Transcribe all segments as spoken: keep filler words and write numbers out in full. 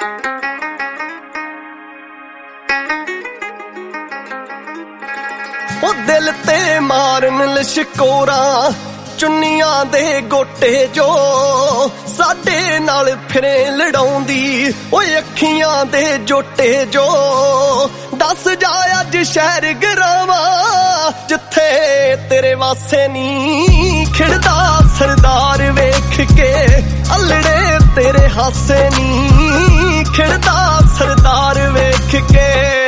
ਉਹ ਦਿਲ ਤੇ ਮਾਰਨ ਲਿਸ਼ਕੋਰਾਂ ਚੁੰਨੀਆਂ ਦੇ ਗੋਟੇ ਜੋ ਸਾਡੇ ਨਾਲ ਫਿਰੇ ਲੜਾਉਂਦੀ ਓਏ ਅੱਖੀਆਂ ਦੇ ਜੋਟੇ ਜੋ ਦੱਸ ਜਾ ਅੱਜ ਸ਼ਹਿਰ ਗਰਾਵਾਂ ਜਿੱਥੇ ਤੇਰੇ ਵਾਸੇ ਨੀ ਖਿੜਦਾ ਸਰਦਾਰ ਵੇਖ ਕੇ ਅਲੜੇ ਤੇਰੇ ਹਾਸੇ ਨੀ ਖਿੜਦਾ ਸਰਦਾਰ ਵੇਖ ਕੇ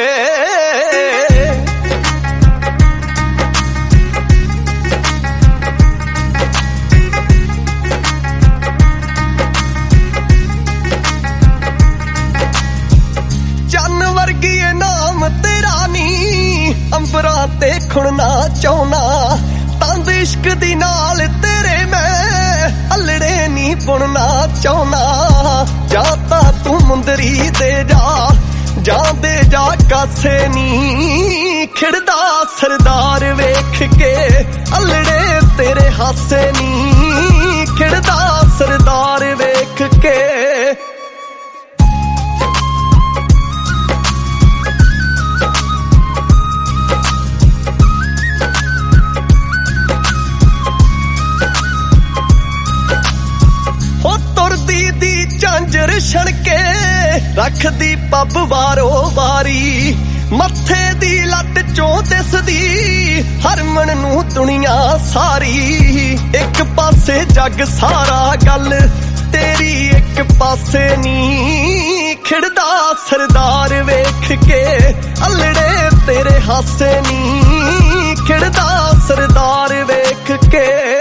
ਵਰਗੀਏ ਨਾਮ ਤੇਰਾ ਨੀ ਅੰਬਰਾਂ ਤੇ ਖੁਣਨਾ ਚਾਹੁੰਨਾ ਤੰਦ ਇਸ਼ਕ ਦੀ ਨਾਲ ਤੇਰੇ ਮੈਂ ਅਲੜੇ ਨੀ ਪੁਣਨਾ ਚਾਹੁੰਨਾ ਜਾਂ ਤਾਂ ਤੂੰ ਮੁੰਦਰੀ ਦੇ ਜਾ ਜਾਂ ਦੇ ਜਾ ਕਾਸੇ ਨੀ ਖਿੜਦਾ ਸਰਦਾਰ ਵੇਖ ਕੇ ਅਲੜੇ ਤੇਰੇ ਹਾਸੇ ਨੀ ਖਿੜਦਾ ਸਰਦਾਰ ਵੇਖ ਕੇ ਝਾਂਜਰ ਛਣਕੇ ਰੱਖਦੀ ਪੱਬ ਵਾਰੋ ਵਾਰੀ ਮੱਥੇ ਦੀ ਲੱਟ ਚੋਂ ਦਿਸਦੀ ਹਰਮਨ ਨੂੰ ਦੁਨੀਆ ਸਾਰੀ ਇੱਕ ਪਾਸੇ ਜੱਗ ਸਾਰਾ ਗੱਲ ਤੇਰੀ ਇੱਕ ਪਾਸੇ ਨੀ ਖਿੜਦਾ ਸਰਦਾਰ ਵੇਖ ਕੇ ਅਲੜੇ ਤੇਰੇ ਹਾਸੇ ਨੀ ਖਿੜਦਾ ਸਰਦਾਰ ਵੇਖ ਕੇ